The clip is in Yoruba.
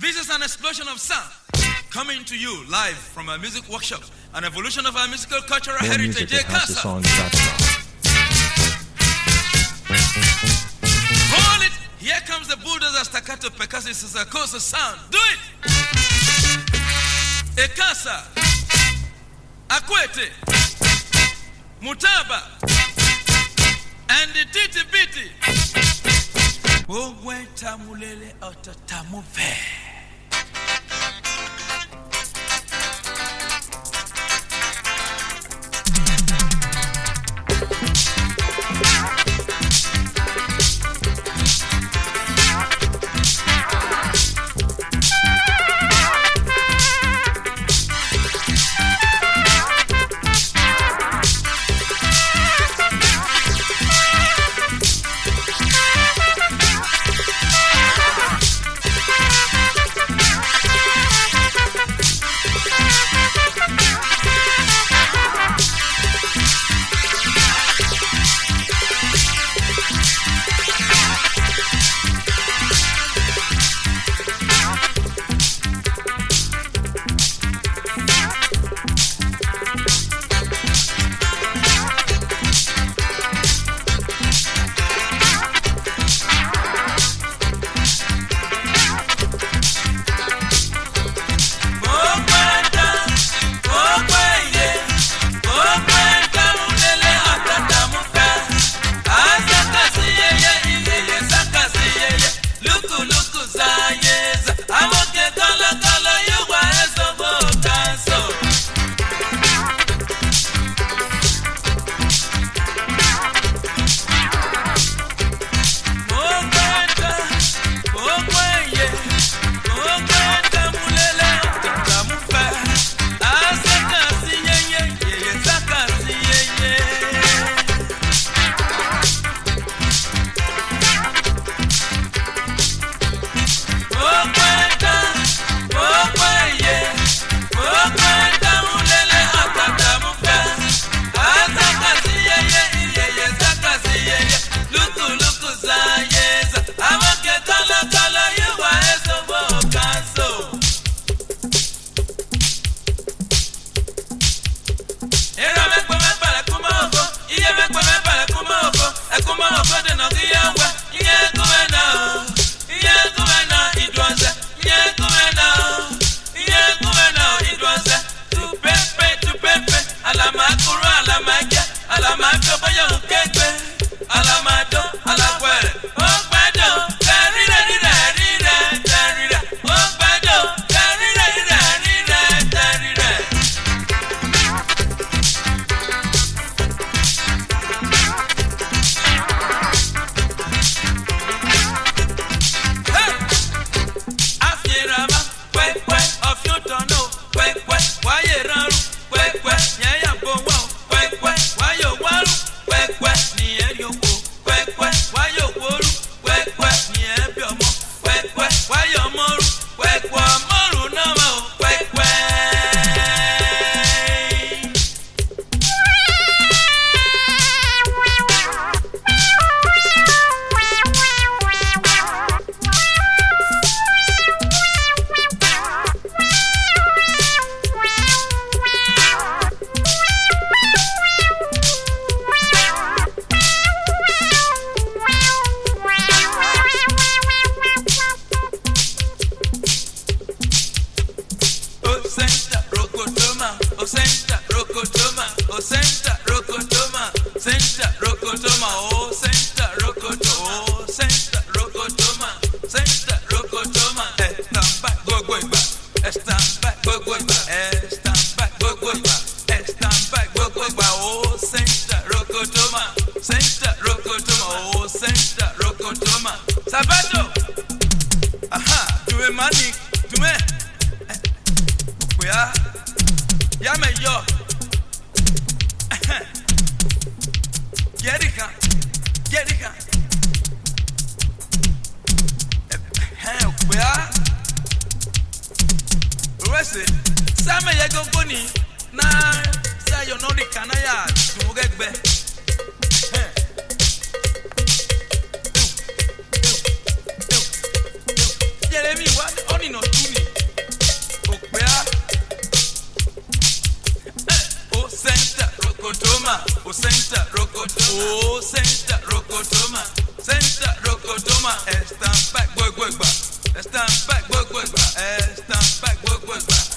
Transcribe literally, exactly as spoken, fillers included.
This is an explosion of sound coming to you live from our music workshop, an evolution of our musical cultural More heritage. music at house of songs dot com. Hold it! Here comes the bulldozer staccato percussive Sisakosa sound. Do it! Ekasa, Akwete, Mutaba, and the Titi Biti. Oh, when Tamulele out of Tamuve. Jeremy, what? Only not oh senta rokotoma, oh senta rokotoma, senta rokotoma, stand back, boy, boy, back, stand back, boy, boy, back, stand back, boy, boy, back.